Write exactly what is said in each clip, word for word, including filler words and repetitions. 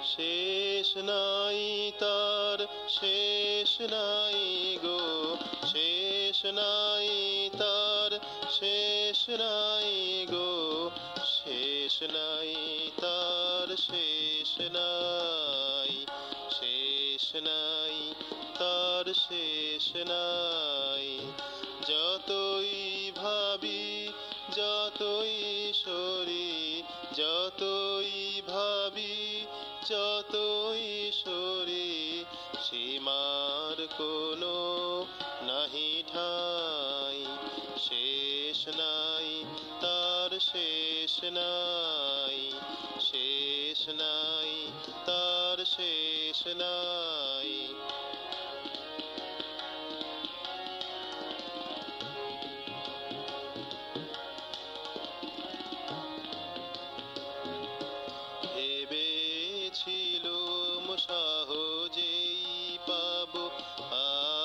শেষ নাই তার শেষ নাই গো, শেষ নাই তার শেষ নাই গো, শেষ নাই তার শেষ নাই, শেষ নাই তার শেষ নাই। যতই ভাবি যতই সরি, যতই ভাবি যতই সরি, সীমার কোনো নাহি ঠাই। শেষ নাই তার শেষ নাই, শেষ নাই তার শেষ নাই। ভেবেছিলুম সহজেই পাবো আ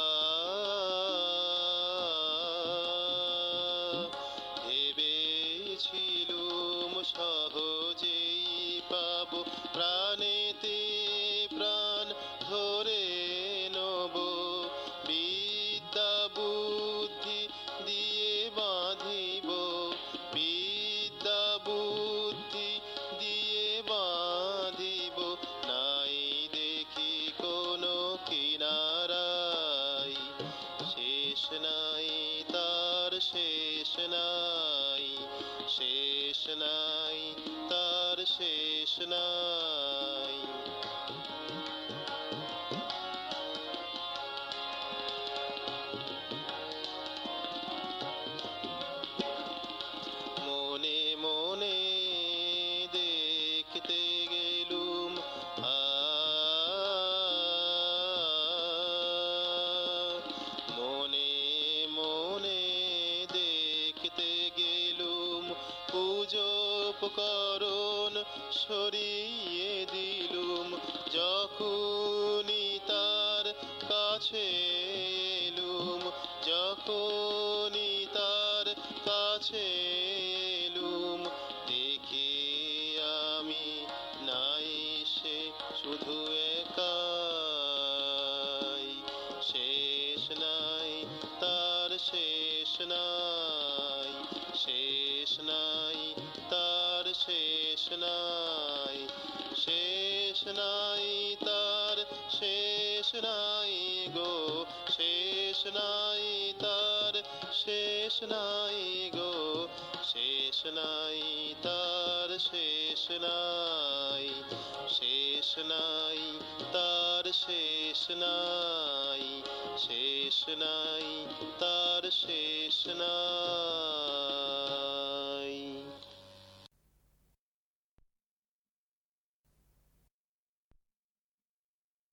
ভেবেছিলুম সহজেই পাবো, প্রাণেতে প্রাণ ধরে নব, বিদ্যা বুদ্ধি দিয়ে বাঁধিব, বিদ্যা বুদ্ধি দিয়ে বাঁধিব। নাই দেখি কোনো কিনারাই, শেষ নাই তার শেষ নাই, শেষ নাই তার শেষ নাই। মনে মনে দেখতে গেলুম আ মনে মনে দেখতে গেলুম, পুজো উপকরণ সরিয়ে দিলুম। যখনই তার কাছে এলুম, যখনই তার কাছে এলুম, দেখি আমি নাই সে শুধু একাই। শেষ নাই তার শেষ নাই, শেষ নাই তার শেষ নাই, শেষ নাই তার শেষ নাই গো, শেষ নাই তার শেষ নাই গো, শেষ নাই তার শেষ নাই, শেষ নাই তার শেষ নাই, শেষ নাই তার শেষ নাই।